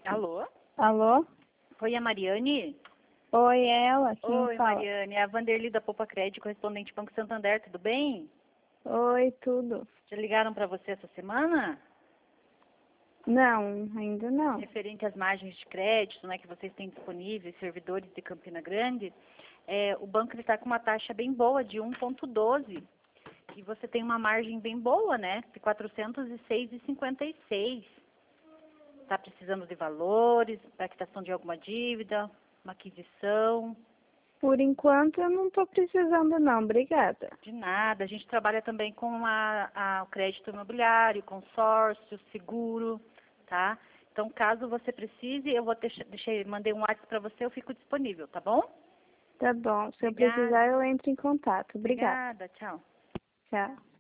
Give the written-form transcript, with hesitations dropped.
Alô? Alô? Oi, a Mariane? Oi, é ela? Quem Oi, fala? Mariane. É a Vanderly da Poupa Crédito, correspondente Banco Santander, tudo bem? Oi, tudo? Já ligaram para você essa semana? Não, ainda não. Referente às margens de crédito, né, que vocês têm disponíveis, servidores de Campina Grande, o banco está com uma taxa bem boa, de 1,12. E você tem uma margem bem boa, né, de 406,56. Está precisando de valores, para quitação de alguma dívida, uma aquisição? Por enquanto eu não estou precisando não, obrigada. De nada. A gente trabalha também com o crédito imobiliário, consórcio, seguro, tá? Então, caso você precise, eu vou mandei um WhatsApp para você, eu fico disponível, tá bom? Tá bom, se eu Obrigada. precisar eu entro em contato. Obrigada. Obrigada, tchau. Tchau.